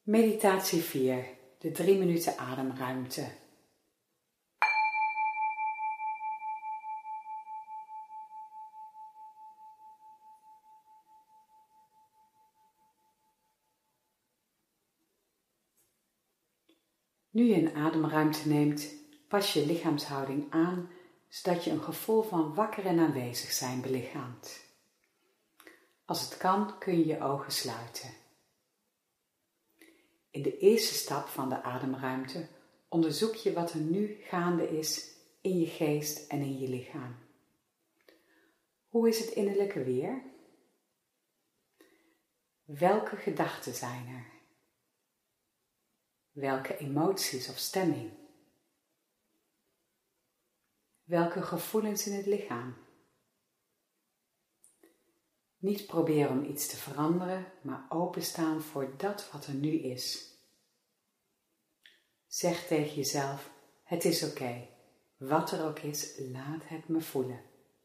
Meditatie 4, de 3 minuten ademruimte. Nu je een ademruimte neemt, pas je lichaamshouding aan, zodat je een gevoel van wakker en aanwezig zijn belichaamt. Als het kan, kun je je ogen sluiten. In de eerste stap van de ademruimte onderzoek je wat er nu gaande is in je geest en in je lichaam. Hoe is het innerlijke weer? Welke gedachten zijn er? Welke emoties of stemming? Welke gevoelens in het lichaam? Niet proberen om iets te veranderen, maar openstaan voor dat wat er nu is. Zeg tegen jezelf, het is oké. Wat er ook is, laat het me voelen.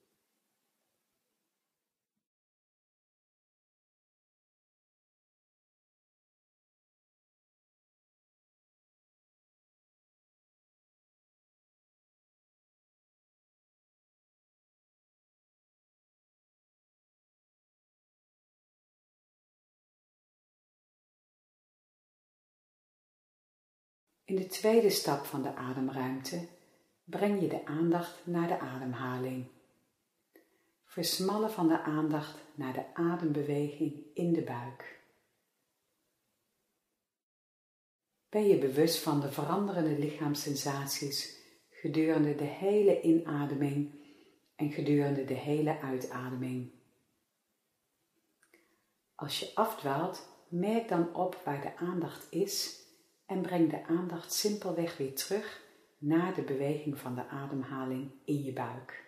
In de tweede stap van de ademruimte breng je de aandacht naar de ademhaling. Versmallen van de aandacht naar de adembeweging in de buik. Ben je bewust van de veranderende lichaamssensaties gedurende de hele inademing en gedurende de hele uitademing. Als je afdwaalt, merk dan op waar de aandacht is en breng de aandacht simpelweg weer terug naar de beweging van de ademhaling in je buik.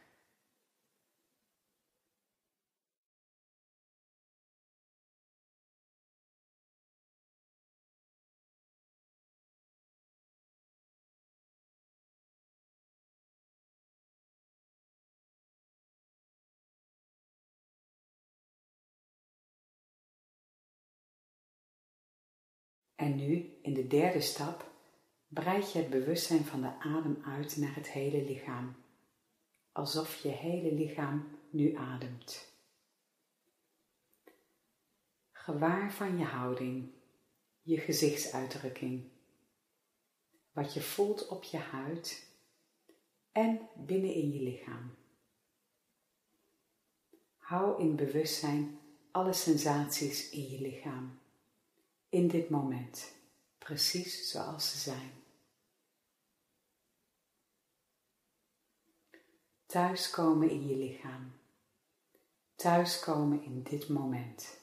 En nu, in de derde stap, breid je het bewustzijn van de adem uit naar het hele lichaam. Alsof je hele lichaam nu ademt. Gewaar van je houding, je gezichtsuitdrukking, wat je voelt op je huid en binnen in je lichaam. Hou in bewustzijn alle sensaties in je lichaam. In dit moment, precies zoals ze zijn. Thuiskomen in je lichaam. Thuiskomen in dit moment.